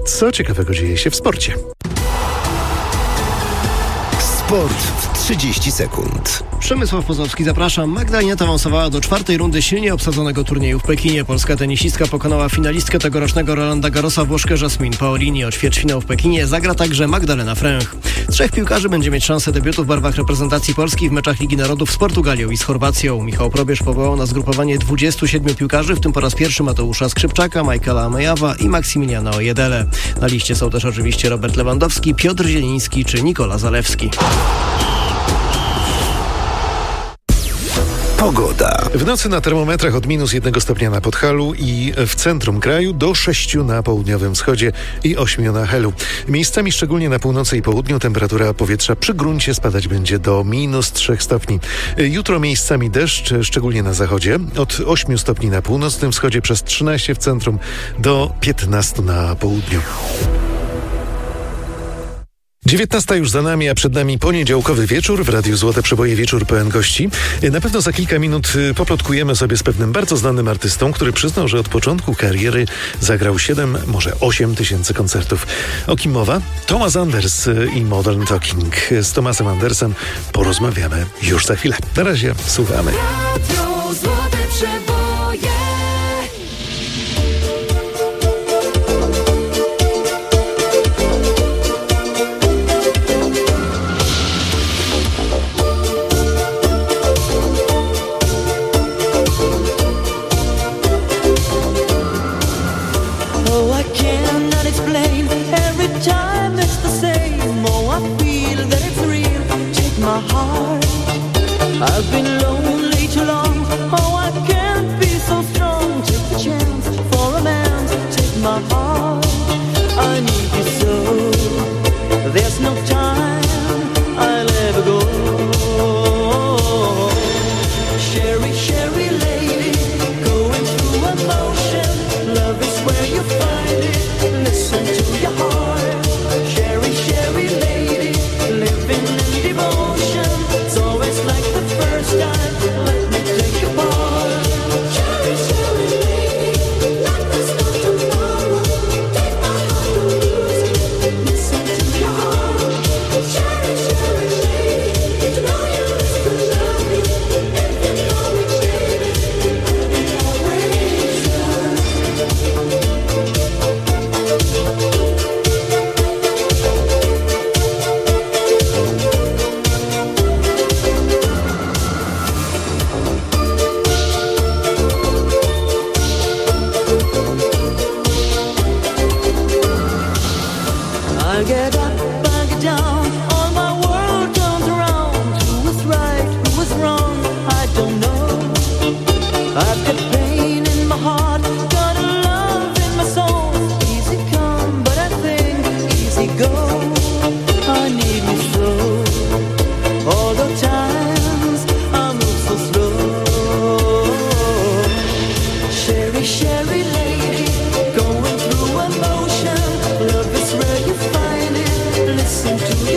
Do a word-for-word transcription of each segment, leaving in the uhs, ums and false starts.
co ciekawego dzieje się w sporcie. Sport w trzydzieści sekund. Przemysław Pozowski, zapraszam. Magda Linette awansowała do czwartej rundy silnie obsadzonego turnieju w Pekinie. Polska tenisistka pokonała finalistkę tegorocznego Rolanda Garrosa, Włoszkę Jasmine Paolini. O ćwierćfinał w Pekinie zagra także Magdalena Fręch. Trzech piłkarzy będzie mieć szansę debiutu w barwach reprezentacji Polski w meczach Ligi Narodów z Portugalią i z Chorwacją. Michał Probierz powołał na zgrupowanie dwudziestu siedmiu piłkarzy, w tym po raz pierwszy Mateusza Skrzypczaka, Michaela Mejawa i Maksymiliana Ojedele. Na liście są też oczywiście Robert Lewandowski, Piotr Zieliński czy Nikola Zalewski. Pogoda. W nocy na termometrach od minus jednego stopnia na Podhalu i w centrum kraju do sześciu na południowym wschodzie i ośmiu na Helu. Miejscami szczególnie na północy i południu temperatura powietrza przy gruncie spadać będzie do minus trzech stopni. Jutro miejscami deszcz, szczególnie na zachodzie, od ośmiu stopni na północnym wschodzie przez trzynaście w centrum do piętnastu na południu. dziewiętnasta już za nami, a przed nami poniedziałkowy wieczór. W Radiu Złote Przeboje wieczór pełen gości. Na pewno za kilka minut poplotkujemy sobie z pewnym bardzo znanym artystą, który przyznał, że od początku kariery zagrał siedem, może osiem tysięcy koncertów. O kim mowa? Thomas Anders i Modern Talking. Z Thomasem Andersem porozmawiamy już za chwilę. Na razie słuchamy. Radio Złote Przeboje. I've been lonely too long. Oh, I can't be so strong. Take the chance for a man to take my heart. I need you so. There's no time I'll ever go. Sherry, Sherry lady, going through emotion. Love is where you find it. Listen to your heart. Sherry, Sherry lady, living in devotion. It's always like the first time. Let me take a part. Sherry, Sherry lady, not this not tomorrow. Take my heart and lose it. Listen to your heart. Sherry, Sherry lady, to know you is to love me. If you know me, baby, I'll be always yours. I get up, I get down, all my world turns around. Who was right, who was wrong, I don't know. I've got pain in my heart, got a love in my soul. Easy come, but I think easy go. I need you so. All the times I move so slow. Sherry, Sherry lady, going through emotion. Love is where you find it. Listen to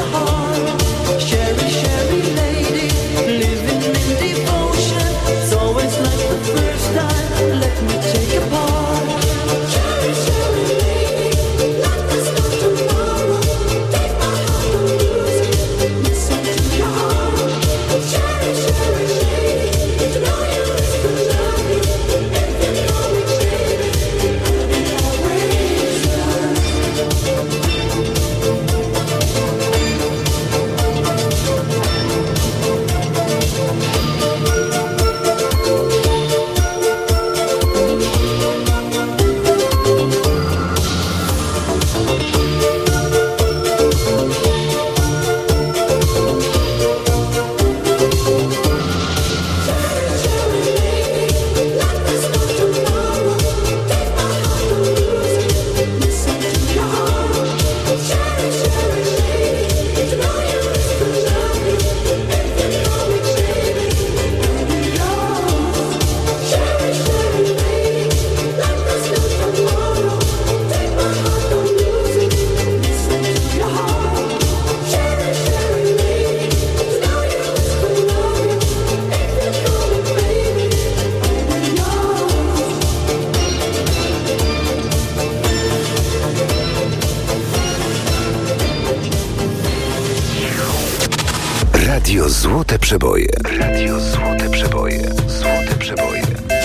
Radio Złote Przeboje. Radio Złote Przeboje. Złote Przeboje.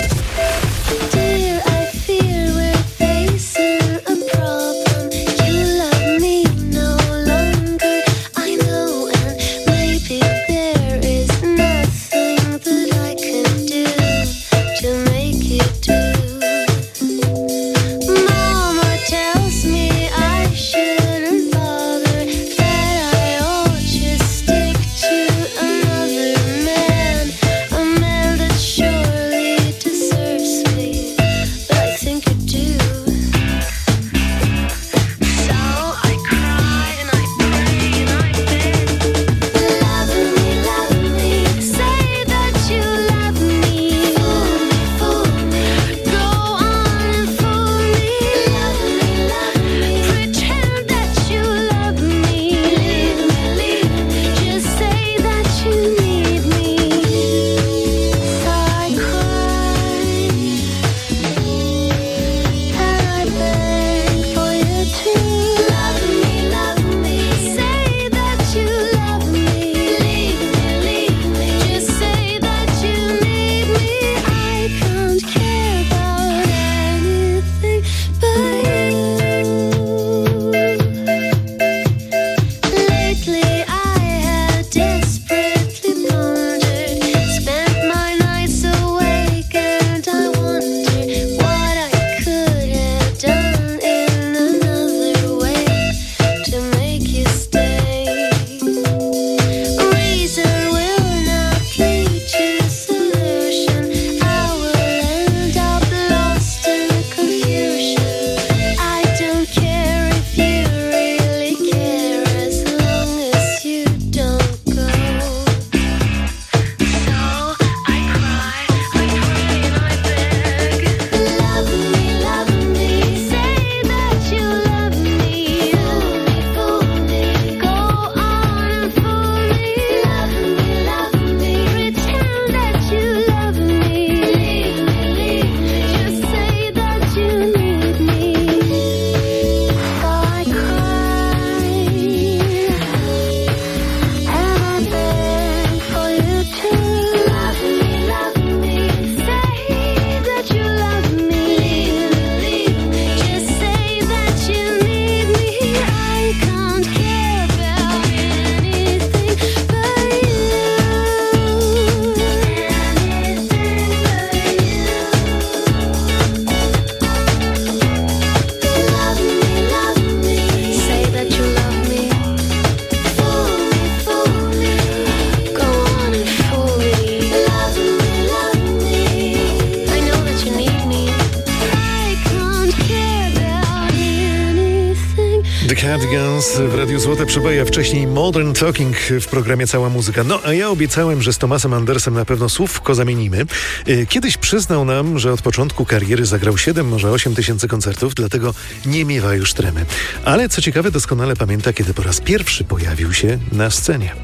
The Cardigans w Radiu Złote Przeboje, a wcześniej Modern Talking w programie Cała Muzyka. No, a ja obiecałem, że z Tomasem Andersem na pewno słówko zamienimy. Kiedyś przyznał nam, że od początku kariery zagrał siedem, może osiem tysięcy koncertów, dlatego nie miewa już tremy. Ale co ciekawe, doskonale pamięta, kiedy po raz pierwszy pojawił się na scenie.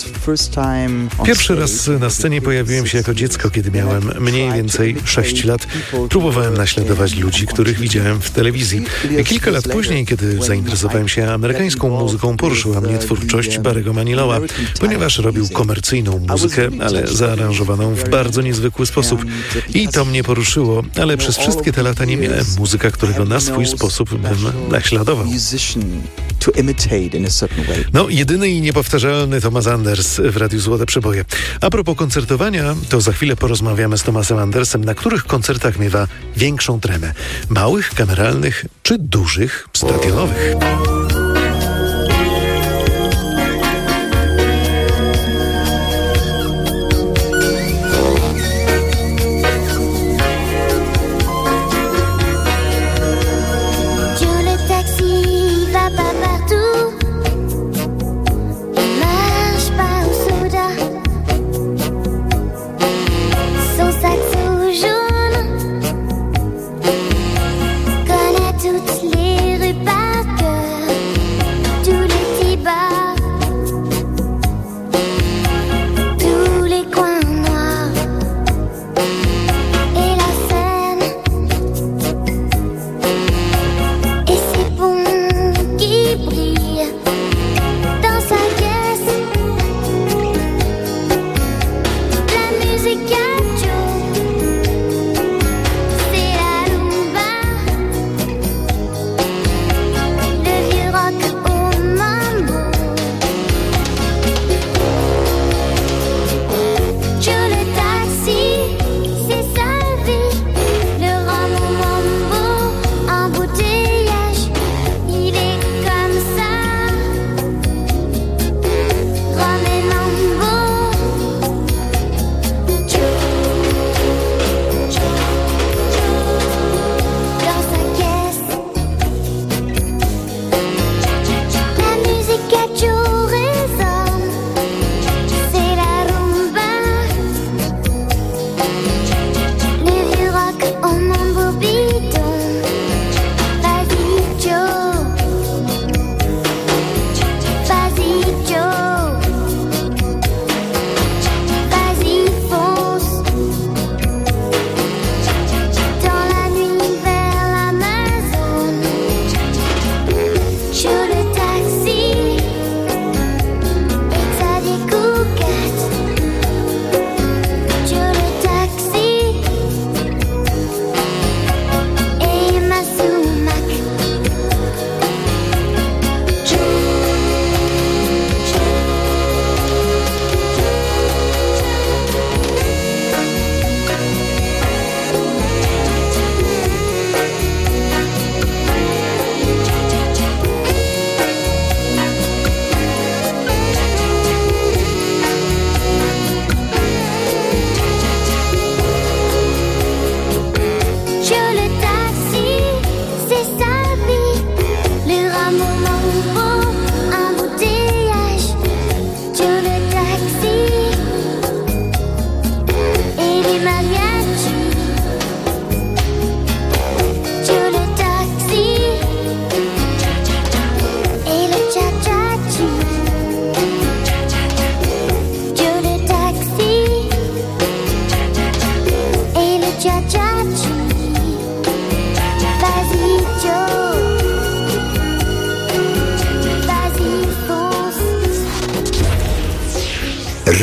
Pierwszy raz na scenie pojawiłem się jako dziecko, kiedy miałem mniej więcej sześć lat. Próbowałem naśladować ludzi, których widziałem w telewizji. Kilka lat później, kiedy zainteresowałem się amerykańską muzyką, poruszyła mnie twórczość Barry'ego Manilowa, ponieważ robił komercyjną muzykę, ale zaaranżowaną w bardzo niezwykły sposób. I to mnie poruszyło, ale przez wszystkie te lata nie miałem muzyka, którego na swój sposób bym naśladował. No, jedyny i niepowtarzalny Thomas Anders w Radiu Złote Przeboje. A propos koncertowania, to za chwilę porozmawiamy z Thomasem Andersem, na których koncertach miewa większą tremę. Małych, kameralnych czy dużych, stadionowych. Toutes les rues par cœur.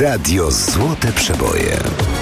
Radio Złote Przeboje.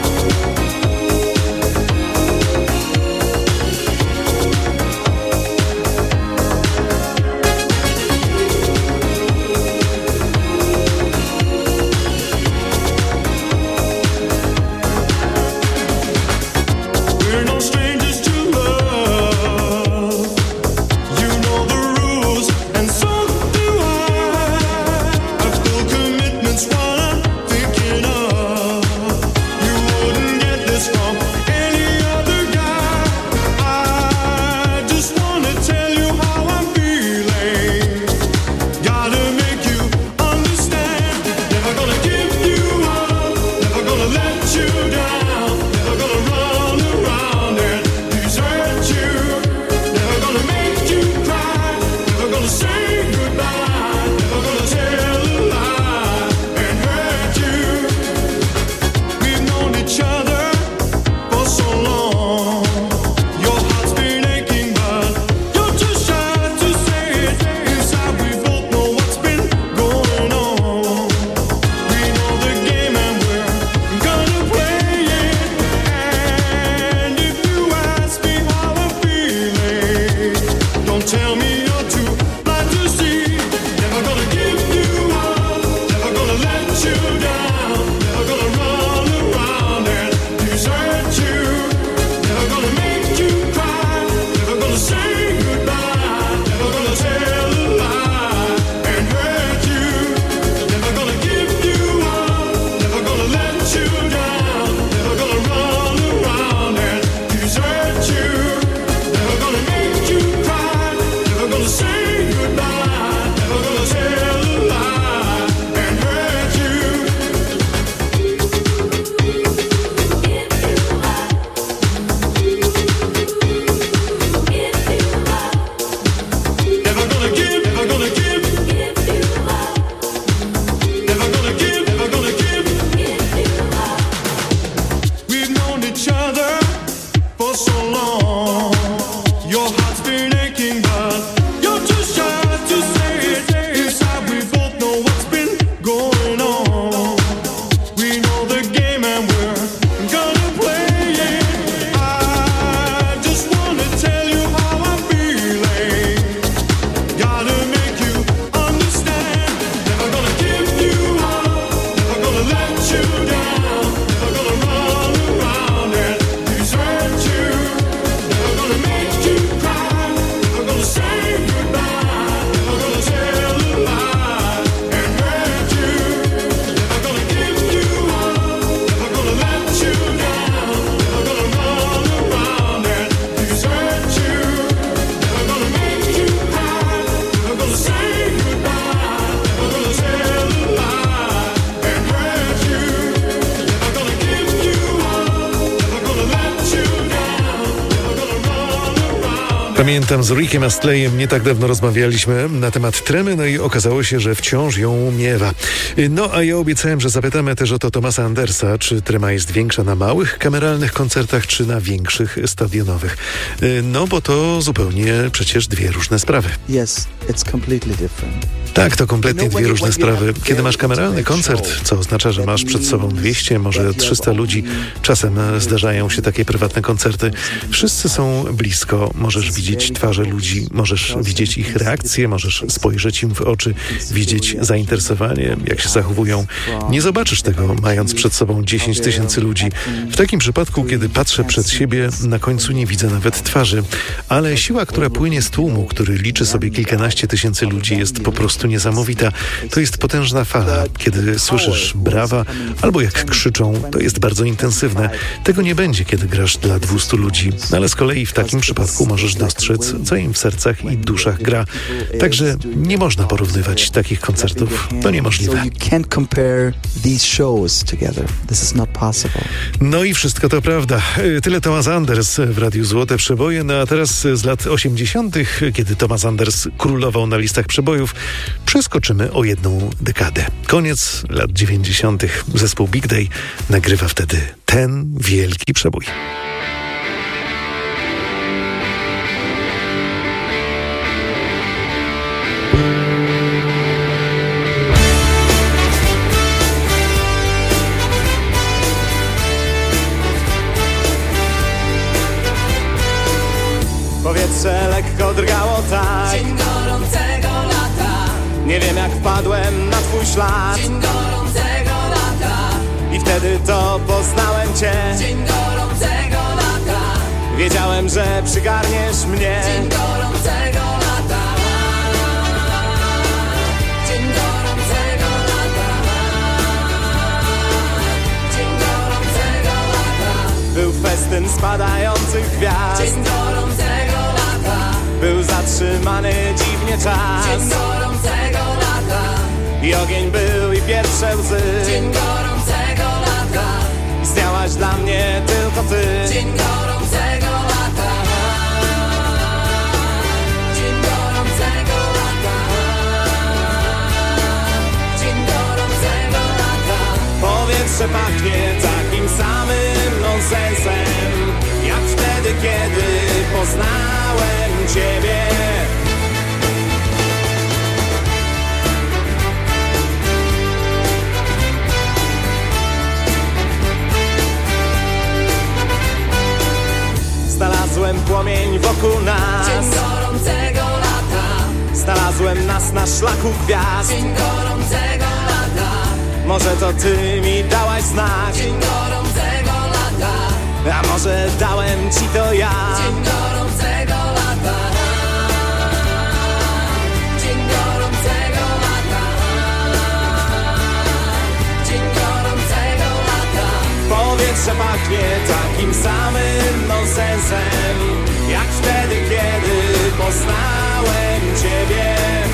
Pamiętam, z Rickiem Astleyem nie tak dawno rozmawialiśmy na temat tremy, no i okazało się, że wciąż ją miewa. No a ja obiecałem, że zapytamy też o to Thomasa Andersa, czy trema jest większa na małych, kameralnych koncertach, czy na większych, stadionowych. No bo to zupełnie przecież dwie różne sprawy. Yes, it's completely different. Tak, to kompletnie dwie różne sprawy. Kiedy masz kameralny koncert, co oznacza, że masz przed sobą dwieście, może trzysta ludzi, czasem zdarzają się takie prywatne koncerty, wszyscy są blisko, możesz widzieć twarze ludzi, możesz widzieć ich reakcje, możesz spojrzeć im w oczy, widzieć zainteresowanie, jak się zachowują. Nie zobaczysz tego, mając przed sobą dziesięć tysięcy ludzi. W takim przypadku, kiedy patrzę przed siebie, na końcu nie widzę nawet twarzy, ale siła, która płynie z tłumu, który liczy sobie kilkanaście tysięcy ludzi, jest po prostu niesamowita. To jest potężna fala. Kiedy słyszysz brawa albo jak krzyczą, to jest bardzo intensywne. Tego nie będzie, kiedy grasz dla dwustu ludzi, ale z kolei w takim przypadku możesz dostrzec, co im w sercach i duszach gra. Także nie można porównywać takich koncertów. To niemożliwe. No i wszystko to prawda. Tyle Thomas Anders w Radiu Złote Przeboje. No a teraz z lat osiemdziesiątych, kiedy Thomas Anders królował na listach przebojów, przeskoczymy o jedną dekadę. Koniec lat dziewięćdziesiątych. Zespół Big Day nagrywa wtedy ten wielki przebój. drgało tak. Dzień gorącego lata. Nie wiem jak wpadłem na twój ślad. Dzień gorącego lata. I wtedy to poznałem cię. Dzień gorącego lata. Wiedziałem, że przygarniesz mnie. Dzień gorącego lata. Dzień gorącego lata. Dzień gorącego lata. Był festyn spadających gwiazd. Dzień gorącego lata. Był zatrzymany dziwnie czas. Dzień gorącego lata. I ogień był i pierwsze łzy. Dzień gorącego lata. Istniałaś dla mnie tylko ty. Dzień gorącego lata. Dzień gorącego lata. Dzień gorącego lata. Powietrze pachnie takim samym nonsensem, jak wtedy, kiedy poznałem ciebie. Znalazłem płomień wokół nas. Dzień gorącego lata. Znalazłem nas na szlaku gwiazd. Dzień gorącego lata. Może to ty mi dałaś znak. Dzień gorącego lata. A może dałem ci to ja. Dzień gorącego lata. Dzień gorącego lata. Dzień gorącego lata. Powietrze pachnie takim samym nonsensem, jak wtedy, kiedy poznałem ciebie.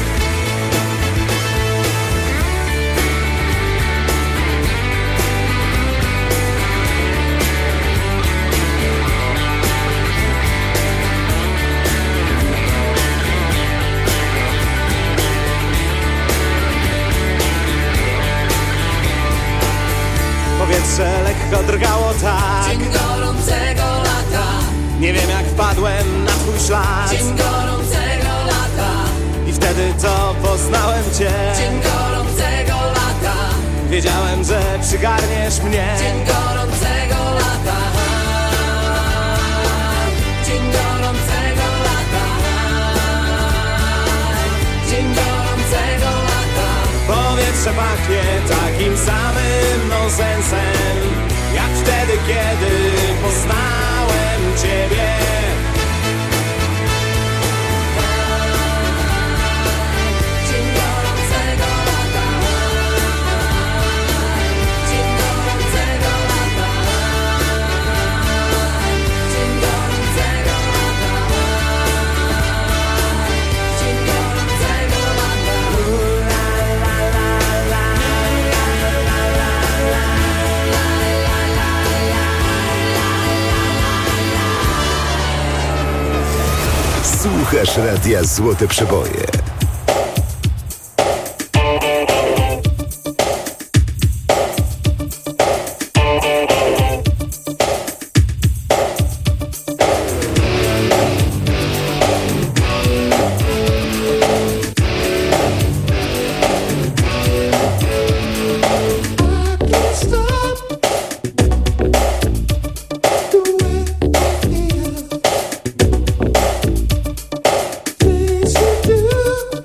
Powietrze lekko drgało tak. Dzień gorącego lata. Nie wiem jak wpadłem na twój ślad. Dzień gorącego lata. I wtedy to poznałem cię. Dzień gorącego lata. Wiedziałem, że przygarniesz mnie. Dzień gorącego lata. Dzień gorącego lata. Dzień gorącego lata. Powietrze pachnie takim samym nonsensem, jak wtedy, kiedy poznałem ciebie. Dzień gorącego lata. Dzień gorącego lata. Dzień gorącego lata. Dzień gorącego Słuchasz Radia Złote Przeboje. lata.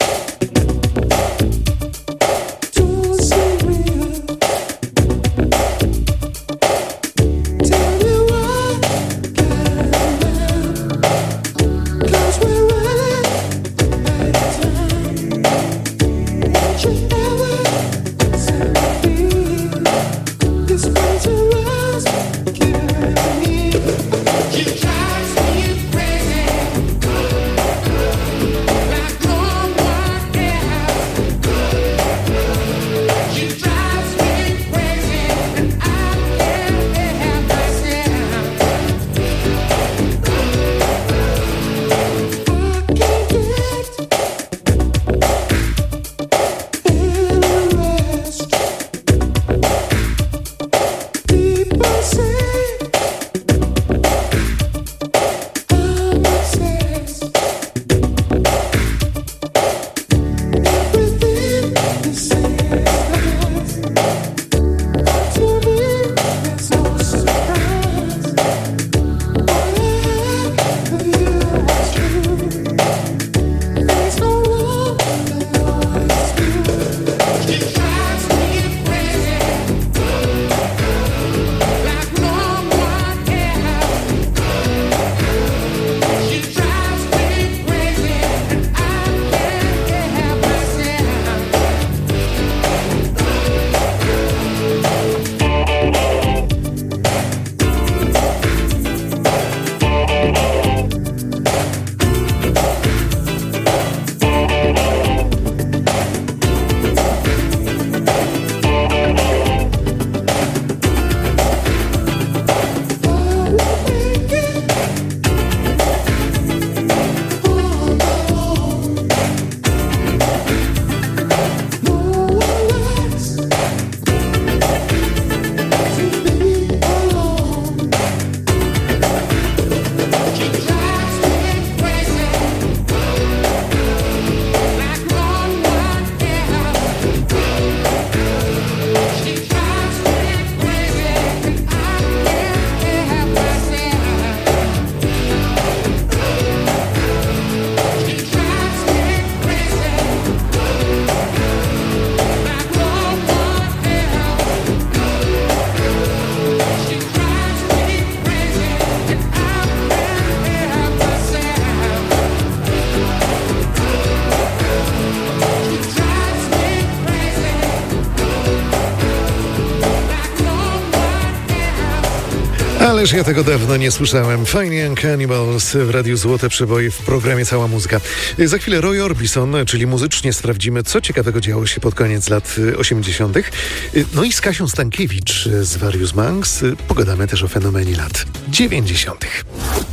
Ależ ja tego dawno nie słyszałem. Fine Young Cannibals w Radiu Złote Przeboje w programie Cała Muzyka. Za chwilę Roy Orbison, czyli muzycznie sprawdzimy, co ciekawego działo się pod koniec lat osiemdziesiątych. No i z Kasią Stankiewicz z Various Monks pogadamy też o fenomenie lat dziewięćdziesiątych.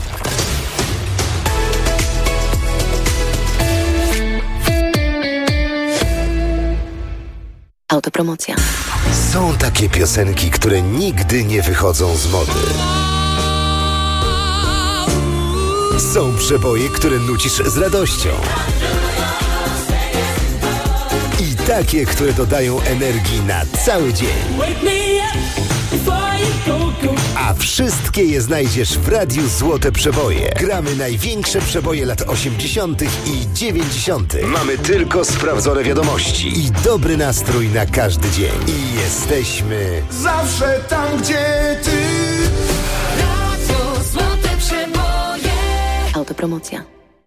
Autopromocja. Są takie piosenki, które nigdy nie wychodzą z mody. Są przeboje, które nucisz z radością. I takie, które dodają energii na cały dzień. A wszystkie je znajdziesz w Radiu Złote Przeboje. Gramy największe przeboje lat osiemdziesiątych i dziewięćdziesiątych. Mamy tylko sprawdzone wiadomości i dobry nastrój na każdy dzień. I jesteśmy Zawsze tam, gdzie ty. Radio Złote Przeboje. Autopromocja.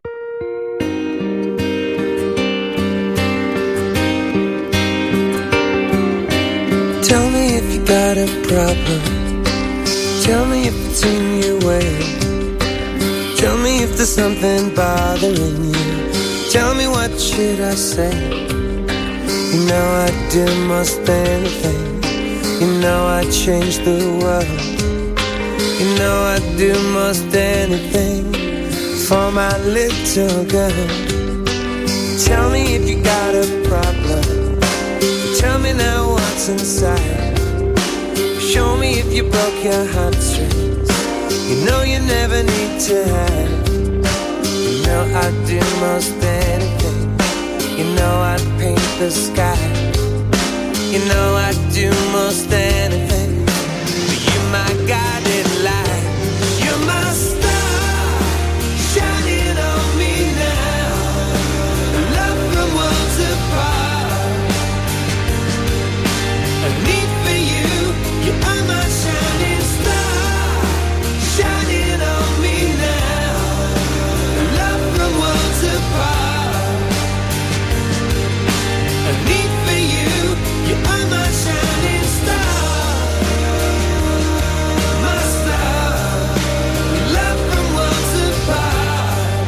Tell me if you got a problem. Tell me if it's in your way. Tell me if there's something bothering you. Tell me what should I say. You know I'd do most anything. You know I'd change the world. You know I'd do most anything for my little girl. Tell me if you got a problem. Tell me now what's inside. Show me if you broke your heartstrings. You know you never need to hide. You know I'd do most anything. You know I'd paint the sky. You know I'd do most anything. But you're my guiding light. You're my star, shining on me now. Love from worlds apart. A need for you. You are my shining star, shining on me now. Love from worlds apart. A need for you. You are my shining star, my star. Love from worlds apart.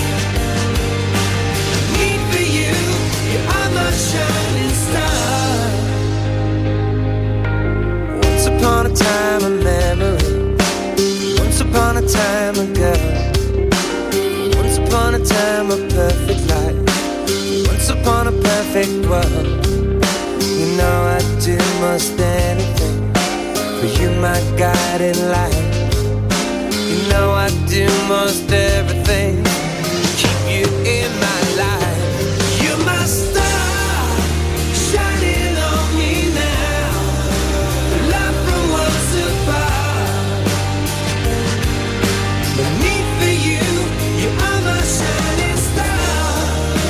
A need for you. You are my shining star. Once upon a time a memory. Once upon a time a girl. Once upon a time a perfect life. Once upon a perfect world. You know I'd do most anything for you, my guiding light. You know I'd do most everything to keep you in my life. You're my star, shining on me now. Love from worlds apart. The need for you. You are my shining star,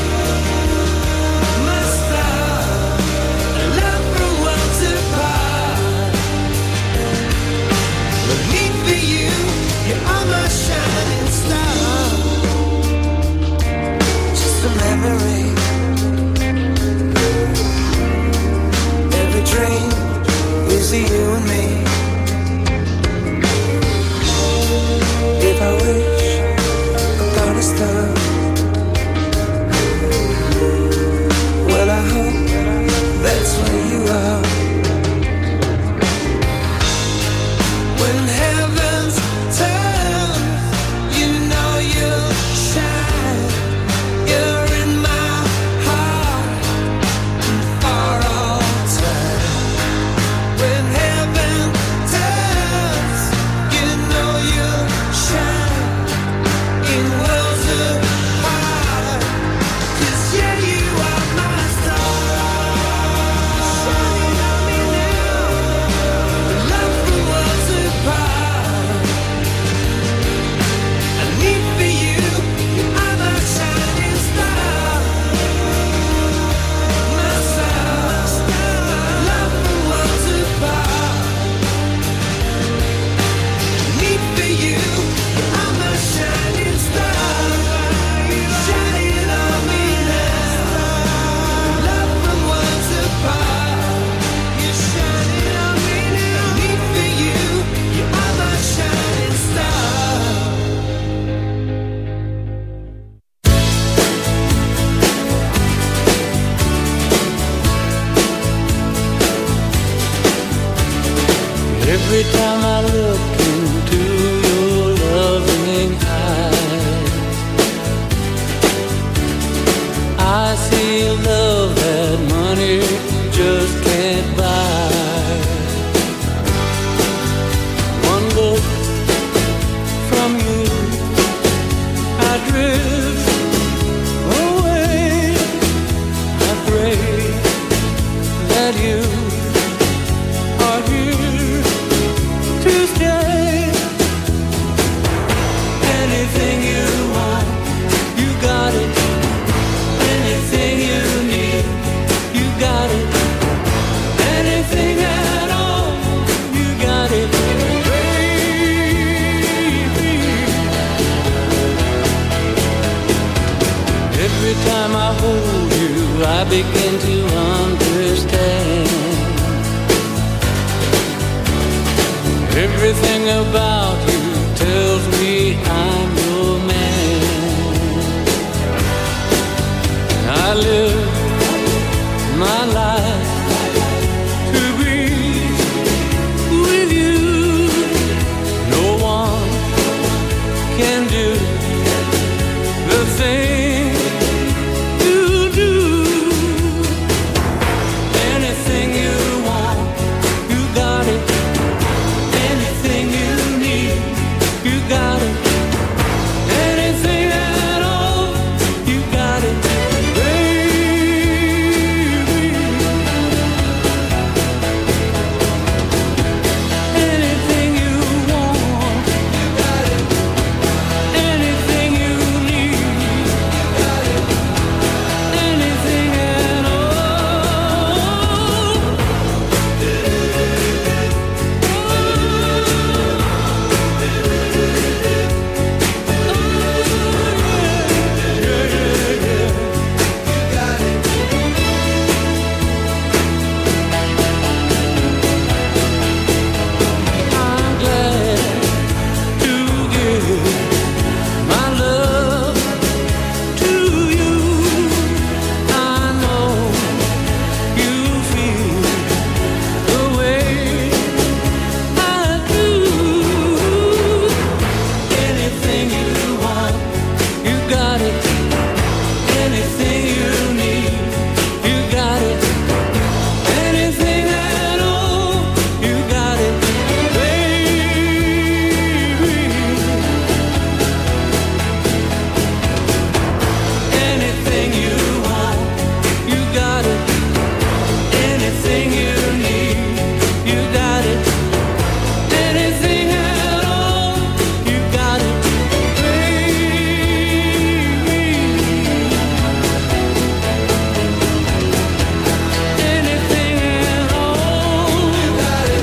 my star. Love from worlds apart. The need for you. You are my shining star. that you are here to stay. Anything you want, you got it. Anything you need, you got it. Anything at all, you got it, baby. Every time I hold you, I begin to understand. Everything about you tells me I'm your man. I live my life to be with you. No one can do the thing you do. Anything you want, you got it. Anything you need, you got it. Anything at all, you got it, baby. Anything you want, you got it. Anything you need, you got it. Anything at all. I'm glad to give my love to you. I know you feel the way I do. Anything you want, you got it. Anything you need, you got it. Anything at all, you got it, baby. Anything you want, you got it. Anything you need, you got it. Anything at all, you got it, baby. Anything at all, you got it,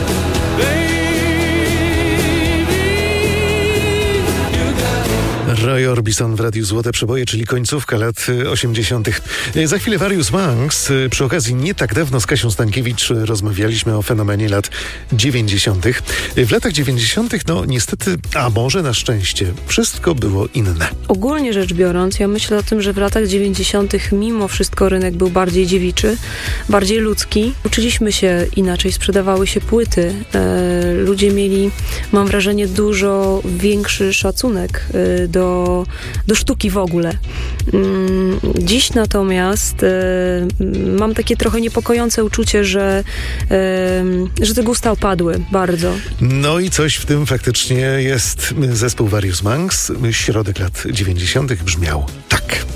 baby. You got it. Roy Orbison w Radiu Złote Przeboje, czyli końcówka lat y, osiemdziesiątych. Y, Za chwilę Various Monks. Y, Przy okazji nie tak dawno z Kasią Stankiewicz y, rozmawialiśmy o fenomenie lat dziewięćdziesiątych. Y, W latach dziewięćdziesiątych, no niestety, a może na szczęście, wszystko było inne. Ogólnie rzecz biorąc, ja myślę o tym, że w latach dziewięćdziesiątych mimo wszystko rynek był bardziej dziewiczy, bardziej ludzki. Uczyliśmy się inaczej, sprzedawały się płyty. E, ludzie mieli, mam wrażenie, dużo większy szacunek e, do, do sztuki w ogóle. Mm, Dziś natomiast e, mam takie trochę niepokojące uczucie, że, e, że te gusta opadły bardzo. No i coś w tym faktycznie jest. Zespół Various Monks, środek lat dziewięćdziesiątych brzmiał tak.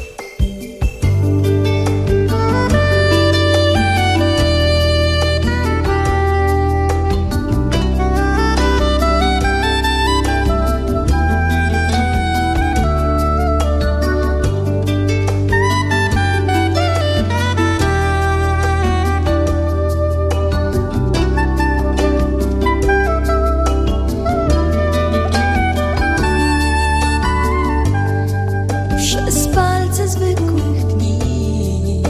Przez palce zwykłych dni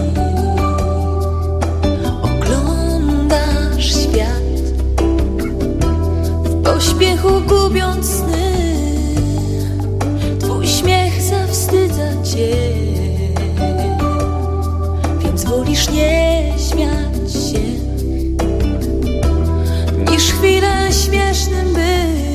oglądasz świat, w pośpiechu gubiąc sny. Twój śmiech zawstydza cię, więc wolisz nie śmiać się, niż chwilę śmiesznym być.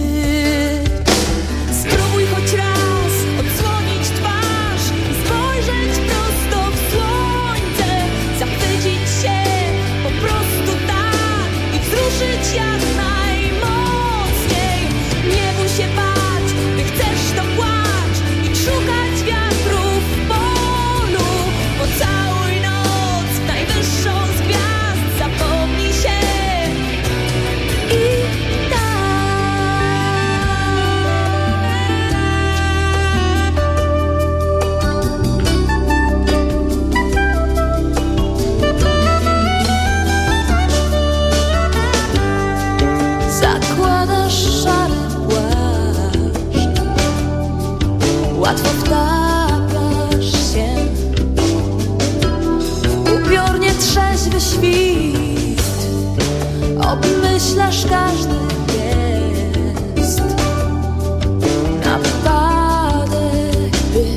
Spróbuj choć raz odsłonić twarz i spojrzeć prosto w słońce, zachwycić się po prostu tak i wzruszyć jak najmocniej. Nie bój się bać, gdy chcesz to płacz i szukać wiatrów w polu. Pocałuj noc w najwyższą z gwiazd, zapomnij nowy świt. Obmyślasz każdy gest na wypadek, by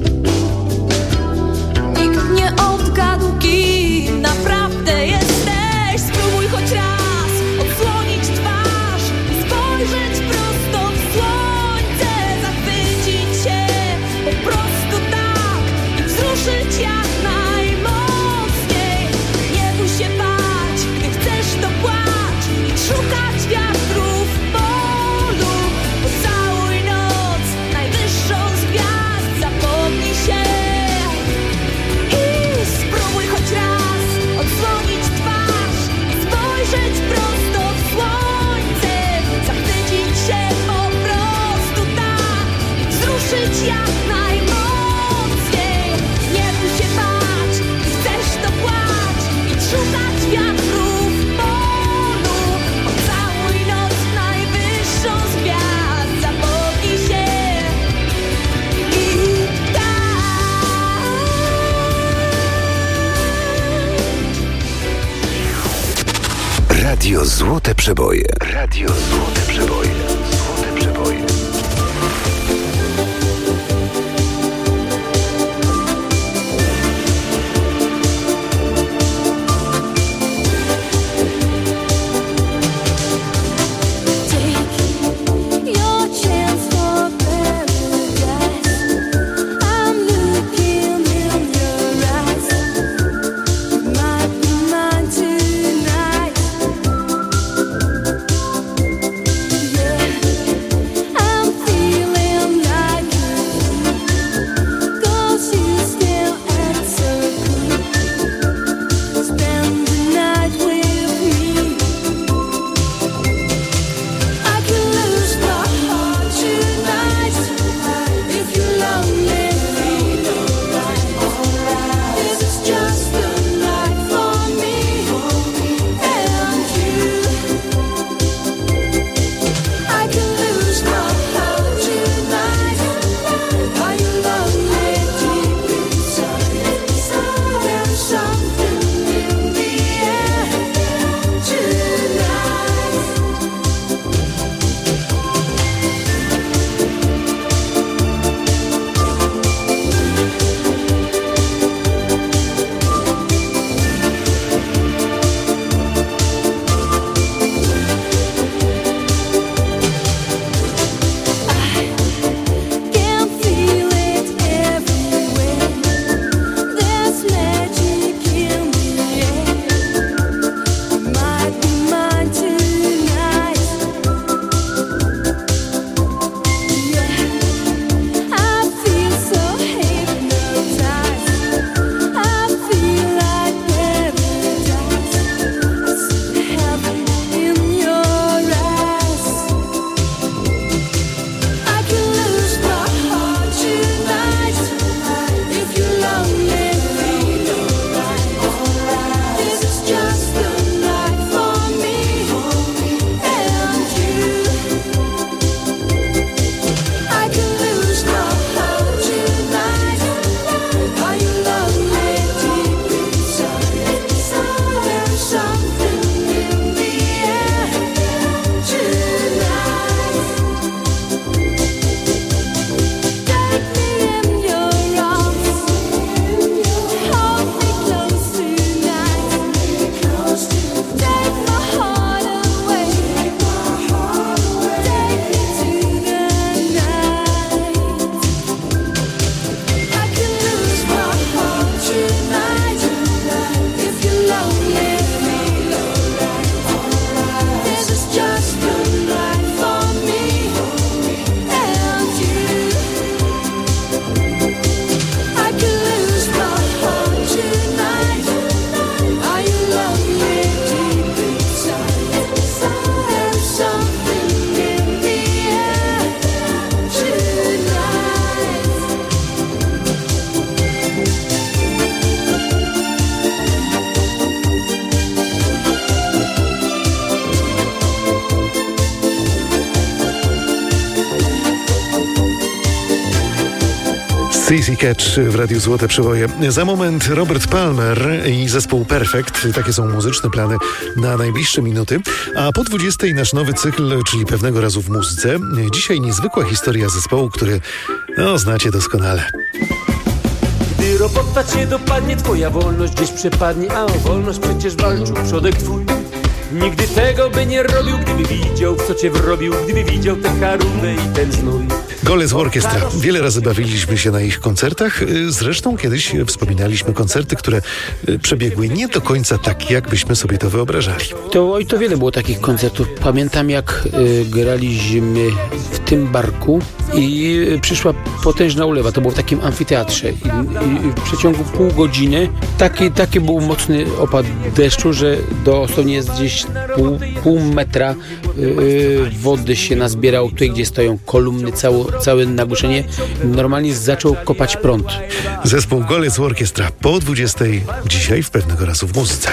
nikt nie odgadł, kim naprawdę jesteś. Spróbuj choć raz odsłonić twarz i spojrzeć prosto w słońce, zachwycić się po prostu tak i wzruszyć jak najmocniej. Nie bój się bać, gdy chcesz, to płacz i szukać wiatrów w polu. Pocałuj noc najwyższą z gwiazd, zapomnij się i spróbuj choć raz odsłonić twarz i spojrzeć prosto w słońce, zachwycić się po prostu tak i wzruszyć jak najmocniej. Nie bój się bać, gdy chcesz, to płacz i szukać wiatrów w polu. Pocałuj noc najwyższą z gwiazd, zapomnij się i tak. Radio Złote Przeboje. Radio Złote Przeboje. Złote Przeboje. Take your chance for paradise. I'm looking in your eyes. You might be mine tonight. C C Catch w Radiu Złote Przeboje. Za moment Robert Palmer i zespół Perfect. Takie są muzyczne plany na najbliższe minuty. A po dwudziestej nasz nowy cykl, czyli Pewnego razu w muzyce. Dzisiaj niezwykła historia zespołu, który no, znacie doskonale. Gdy robota cię dopadnie, twoja wolność gdzieś przepadnie, a o wolność przecież walczył przodek twój. Nigdy tego by nie robił, gdyby widział, w co cię wrobił, gdyby widział tę charubę i ten znój. Golec Orkiestra. Wiele razy bawiliśmy się na ich koncertach. Zresztą kiedyś wspominaliśmy koncerty, które przebiegły nie do końca tak, jakbyśmy sobie to wyobrażali. To, oj, to wiele było takich koncertów. Pamiętam, jak y, graliśmy w tym barku i y, przyszła potężna ulewa. To było w takim amfiteatrze. I, i w przeciągu pół godziny taki, taki był mocny opad deszczu, że dosłownie jest gdzieś pół, pół metra y, wody się nazbierało tutaj, gdzie stoją kolumny, cało, całe nagłuszenie. Normalnie zaczął kopać prąd. Zespół Golec Orkiestra po dwudziestej dzisiaj w Pewnego razu w muzyce.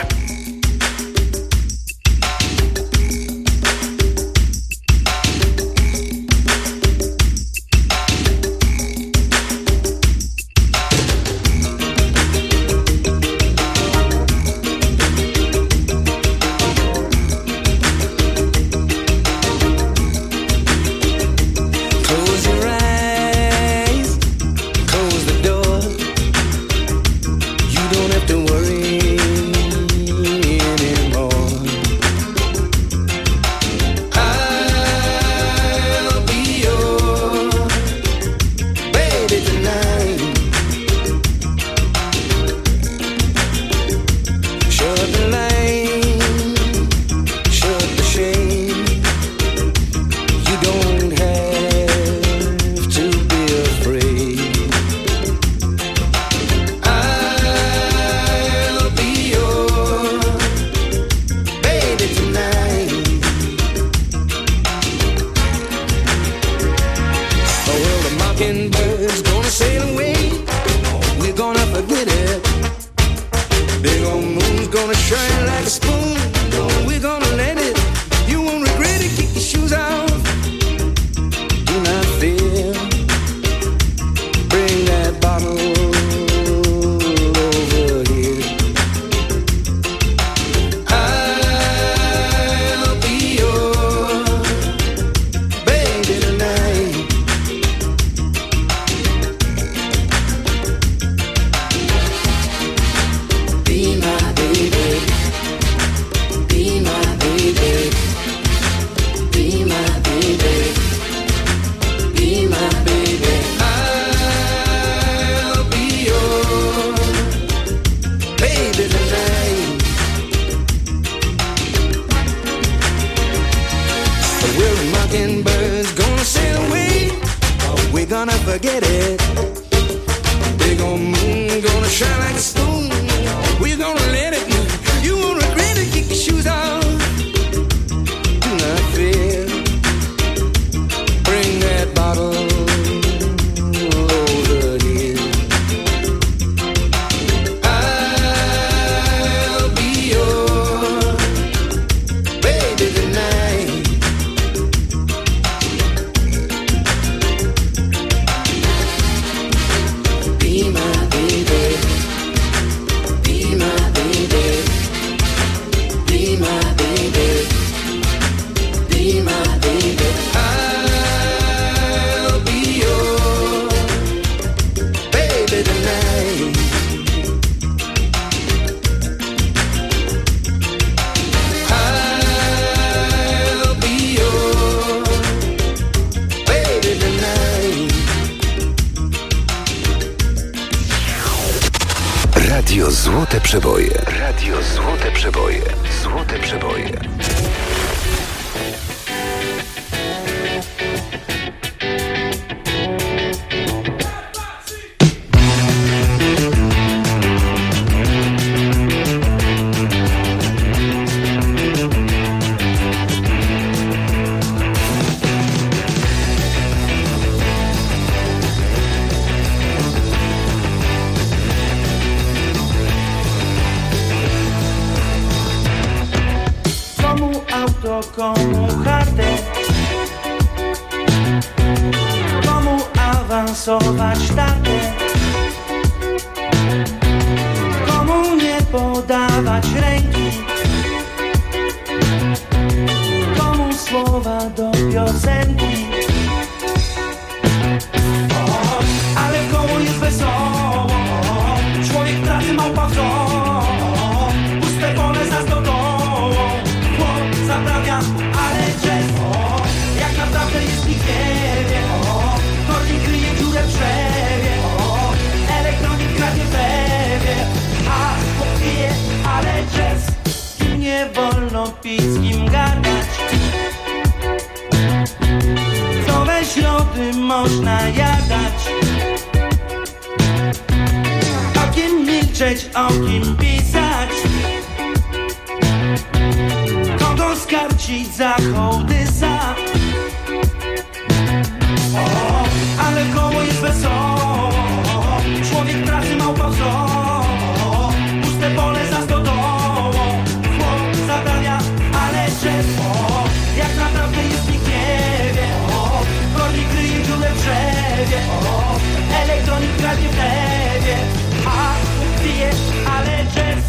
Radio Złote Przeboje. Radio Złote Przeboje. Złote Przeboje. Komu chatę, komu awansować tatę. podawać ręki, komu słowa do piosenki. O, ale w koło jest wesoło, człowiek pracy małpa w zoo, puste pole za stodołą, chłop zaprawia, ale jazz. O, jak naprawdę jest nikt nie wie, o, kornik kryje dziurę w drzewie, o, elektronik kradnie w lewie, a chłop pije, ale jazz. Kim nie wolno pić, z kim gadać, co we środy można jadać, o kim milczeć, o kim pisać, kogo skarcić za hołdysa. O, ale koło jest wesoło, człowiek pracy małpa w zoo, puste pole za stodołą, chłop zaprawia, ale jazz. O, jak naprawdę jest nikt nie wie, o, kornik kryje dziurę w drzewie, o, elektronik kradnie w lewie, a chłop pije, ale jazz.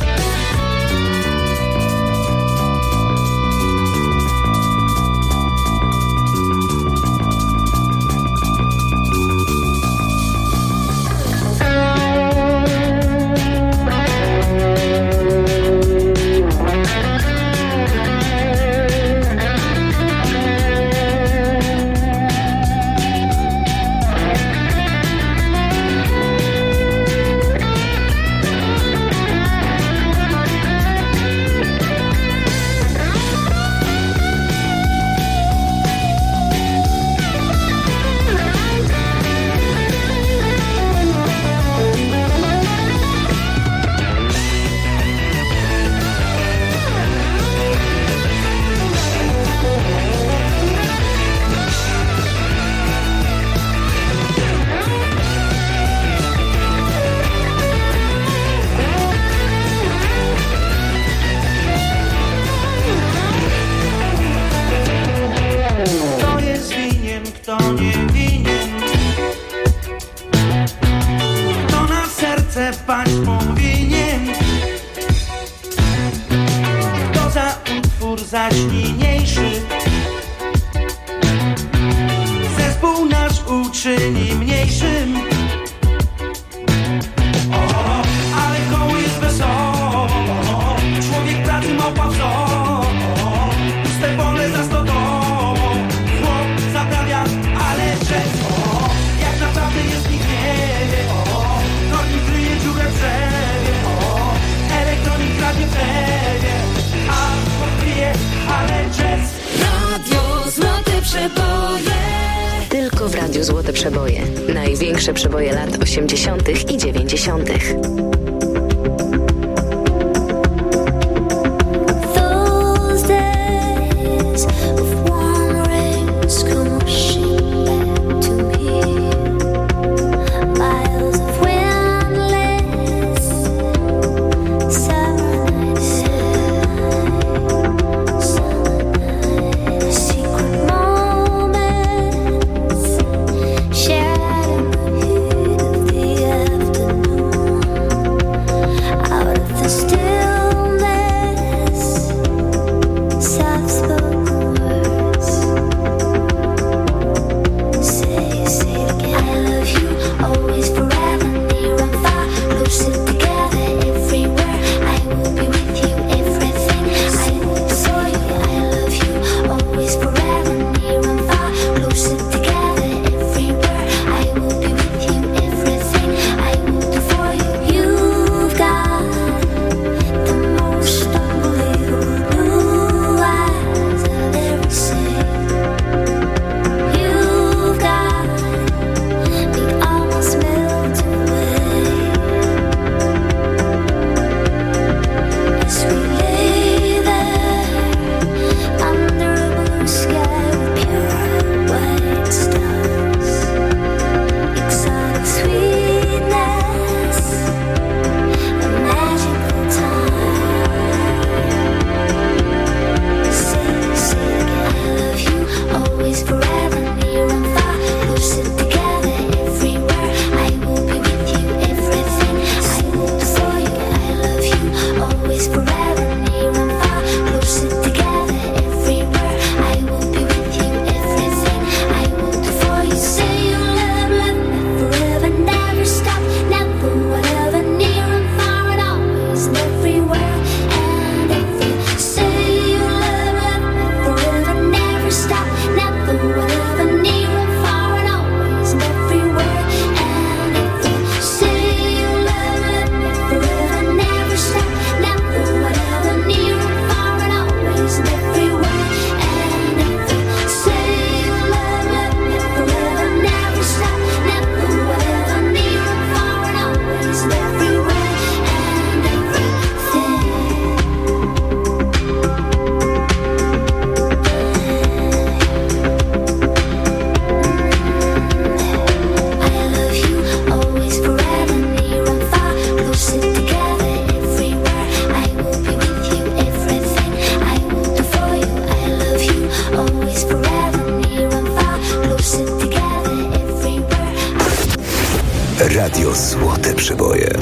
Zaś niniejszy zespół nasz uczyni mniejszym. O, ale koło jest wesoło, człowiek pracy małpa w zoo, puste pole za stodołą, chłop zaprawia, ale jazz. O, jak naprawdę jest nikt nie wie, o, kornik kryje dziurę w drzewie, o, elektronik kradnie w lewie, a chłop pije, ale jazz. Radio Złote Przeboje. Tylko w Radiu Złote Przeboje. Największe przeboje lat osiemdziesiątych i dziewięćdziesiątych. Złote przeboje.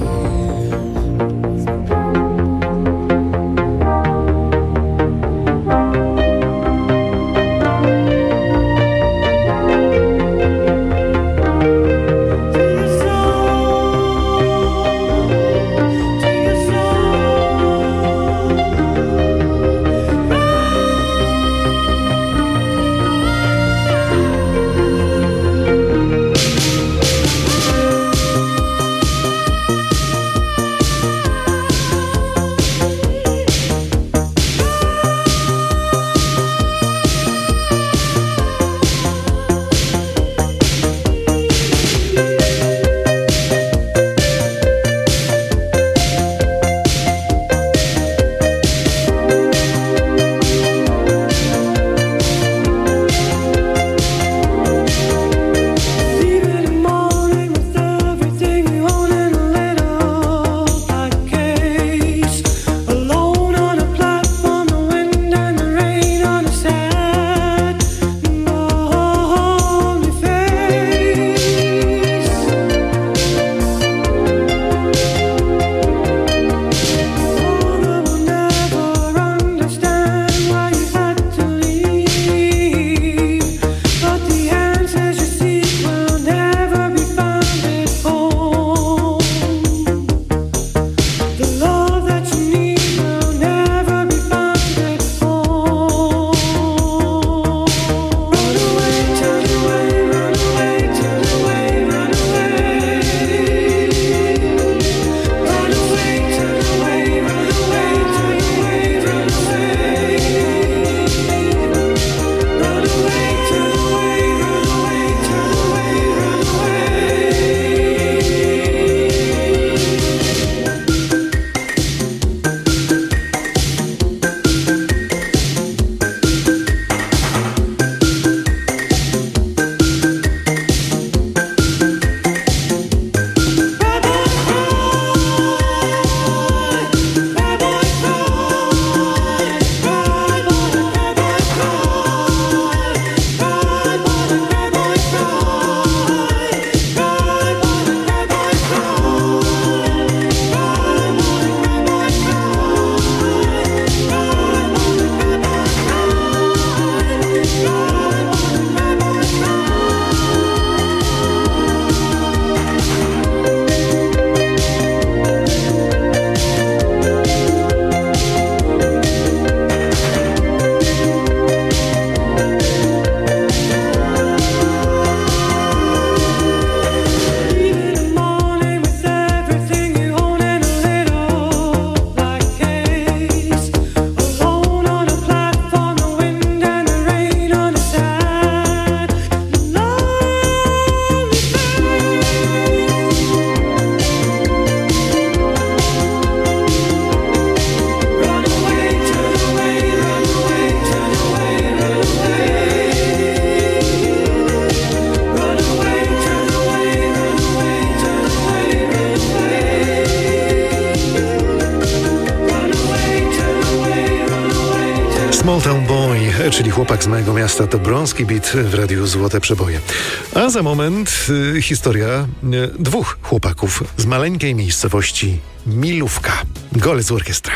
Small Town Boy, czyli chłopak z mojego miasta, to Brąski Beat w Radiu Złote Przeboje. A za moment y, historia y, dwóch chłopaków z maleńkiej miejscowości Milówka. Golec Orkiestra.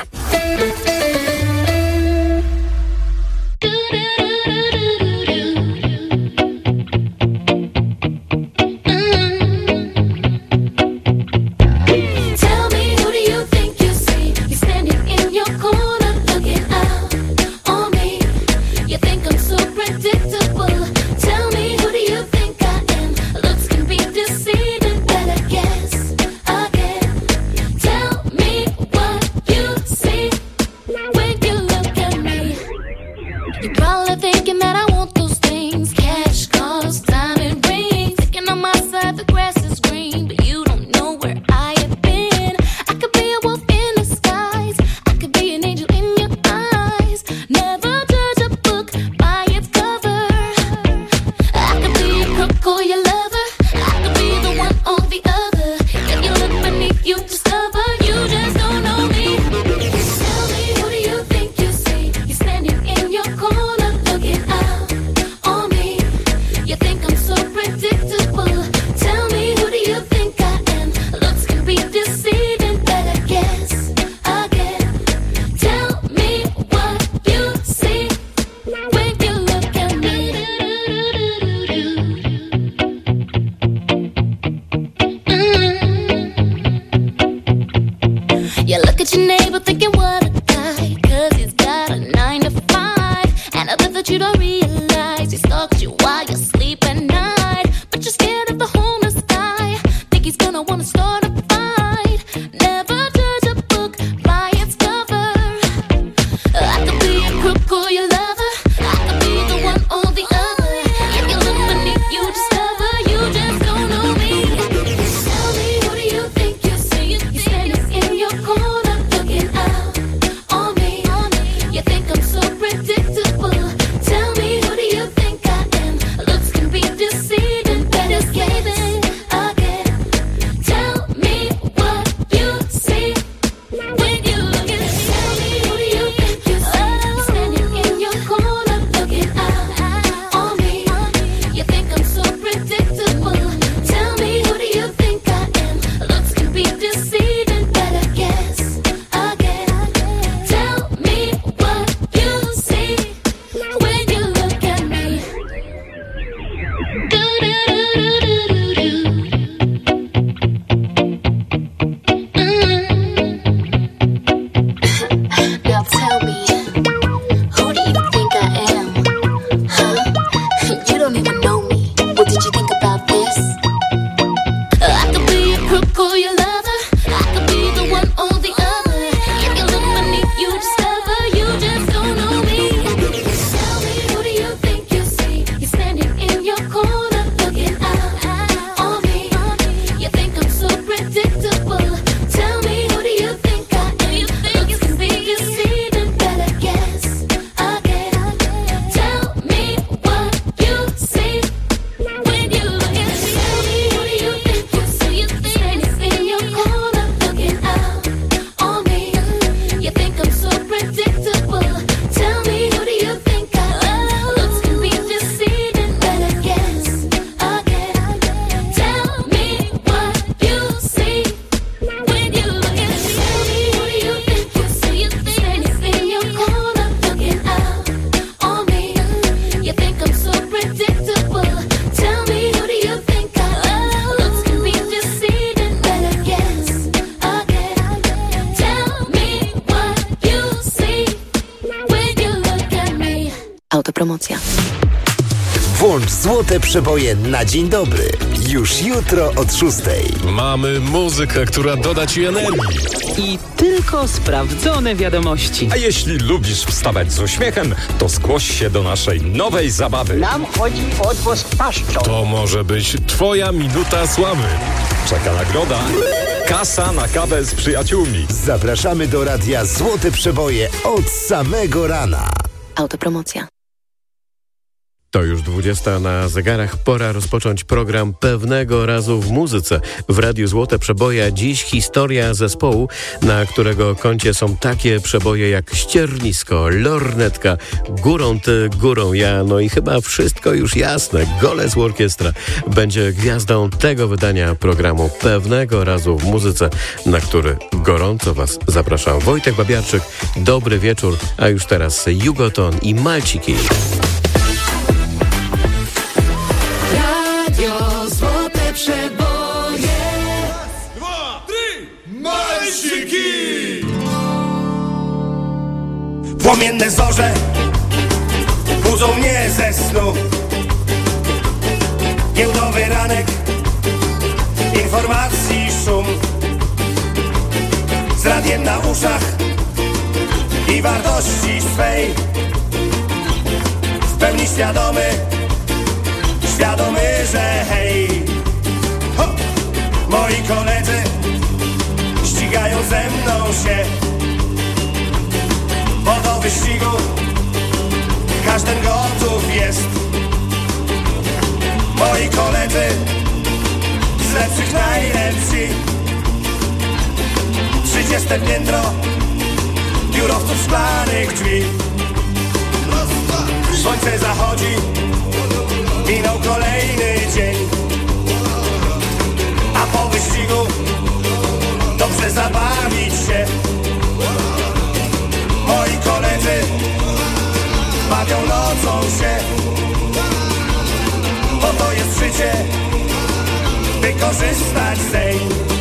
Autopromocja. Włącz Złote Przeboje na dzień dobry. Już jutro od szóstej. Mamy muzykę, która doda Ci energii. I tylko sprawdzone wiadomości. A jeśli lubisz wstawać z uśmiechem, to zgłoś się do naszej nowej zabawy. Nam chodzi o odgłos paszczą. To może być Twoja minuta sławy. Czeka nagroda. Kasa na kawę z przyjaciółmi. Zapraszamy do radia Złote Przeboje od samego rana. Autopromocja. To już dwudziesta na zegarach. Pora rozpocząć program Pewnego razu w muzyce. W Radiu Złote Przeboje dziś historia zespołu, na którego koncie są takie przeboje jak Ściernisko, Lornetka, Górą ty, górą ja, no i chyba wszystko już jasne. Golec Orkiestra będzie gwiazdą tego wydania programu Pewnego razu w muzyce, na który gorąco Was zapraszam. Wojtek Babiarczyk, dobry wieczór, a już teraz Jugoton i Malciki. Złote Przeboje. Raz, dwa, trzy. Malciki! Płomienne zorze budzą mnie ze snu. Giełdowy ranek, informacji szum. Z radiem na uszach i wartości swej. W pełni świadomy, świadomy, że hej, ho! Moi koledzy ścigają ze mną się, bo do wyścigu każdy gotów jest. Moi koledzy z lepszych najlepsi. Trzydzieste piętro biurowców szklanych drzwi. Słońce zachodzi, minął kolejny dzień, a po wyścigu dobrze zabawić się. Moi koledzy bawią nocą się, bo to jest życie, by korzystać zeń.